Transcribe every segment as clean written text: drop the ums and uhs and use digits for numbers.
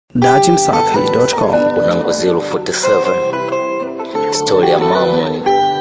dachimsafi.com. Unango 047 story ya mama.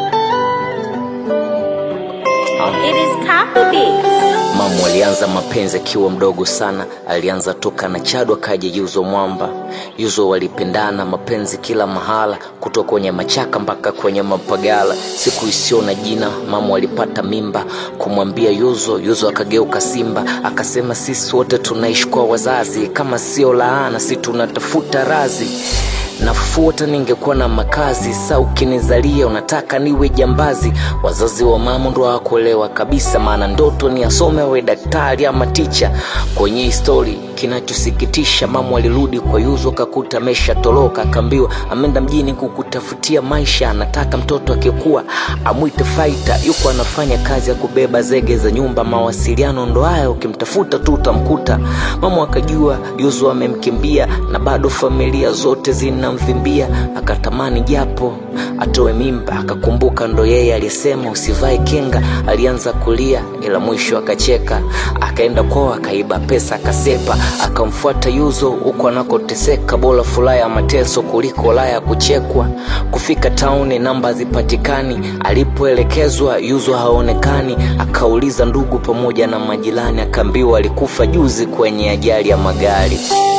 It is copy beats. Mama alianza mapenzi akiwa mdogo sana. Alianza toka na Chadwa kaje Yuzo Mwamba. Yuzo walipendana mapenzi kila mahala, kutoka kwenye machaka mpaka kwenye mapagala. Siku isiyo na jina mama alipata mimba kumwambia Yuzo. Yuzo akageuka simba, akasema sisi wote tunaishi kwa wazazi, kama sio laana si tunatafuta razi. Nafuta ningekuwa na makazi, saa ukinizalia unataka niwe jambazi. Wazazi wa mama ndo hawakuelewa kabisa, maana ndoto ni asome awe daktari ama teacher. Kwenye history kinachosikitisha, mama alirudi kwa Yuzo kakuta ameshatoroka, akaambiwa ameenda mjini kukutafutia maisha, anataka mtoto akikuwa amuite fighter. Yuko anafanya kazi ya kubeba zege za nyumba, mawasiliano ndo haya, ukimtafuta tu utamkuta. Mama akajua Yuzo amemkimbia na bado familia zote zinamvimbia, akatamani japo atoe mimba. Akakumbuka ndo yeye alisema usivae kinga. Alianza kulia ila mwisho akacheka, akaenda kwao akaiba pesa akasepa. Akamfuata Yuzo huko anakoteseka, bora furaha ya mateso kuliko la ya kuchekwa. Kufika town namba zipatikani, alipoelekezwa Yuzo haonekani. Akauliza ndugu pamoja na majirani, akaambiwa alikufa juzi kwenye ajali ya magari.